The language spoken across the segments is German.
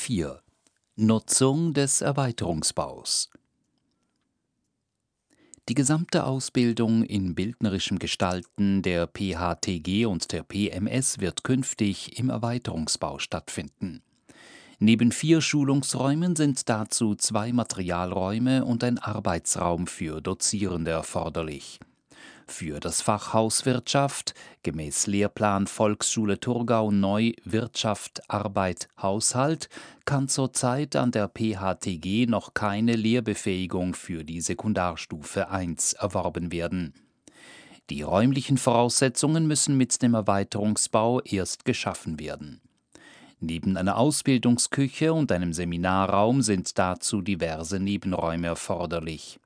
4 Nutzung des Erweiterungsbaus. Die gesamte Ausbildung in bildnerischem Gestalten der PHTG und der PMS wird künftig im Erweiterungsbau stattfinden. Neben 4 Schulungsräumen sind dazu 2 Materialräume und ein Arbeitsraum für Dozierende erforderlich. Für das Fach Hauswirtschaft, gemäß Lehrplan Volksschule Thurgau neu Wirtschaft, Arbeit, Haushalt, kann zurzeit an der PHTG noch keine Lehrbefähigung für die Sekundarstufe 1 erworben werden. Die räumlichen Voraussetzungen müssen mit dem Erweiterungsbau erst geschaffen werden. Neben einer Ausbildungsküche und einem Seminarraum sind dazu diverse Nebenräume erforderlich.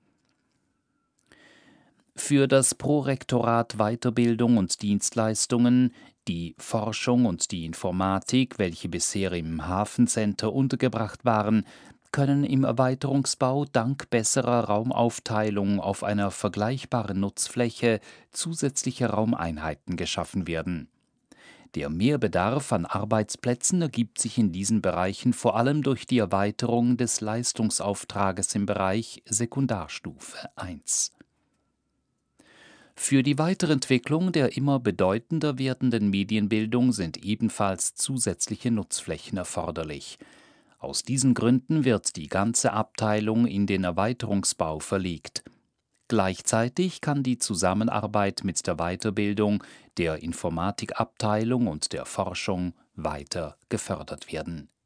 Für das Prorektorat Weiterbildung und Dienstleistungen, die Forschung und die Informatik, welche bisher im Hafencenter untergebracht waren, können im Erweiterungsbau dank besserer Raumaufteilung auf einer vergleichbaren Nutzfläche zusätzliche Raumeinheiten geschaffen werden. Der Mehrbedarf an Arbeitsplätzen ergibt sich in diesen Bereichen vor allem durch die Erweiterung des Leistungsauftrages im Bereich Sekundarstufe 1. Für die Weiterentwicklung der immer bedeutender werdenden Medienbildung sind ebenfalls zusätzliche Nutzflächen erforderlich. Aus diesen Gründen wird die ganze Abteilung in den Erweiterungsbau verlegt. Gleichzeitig kann die Zusammenarbeit mit der Weiterbildung, der Informatikabteilung und der Forschung weiter gefördert werden.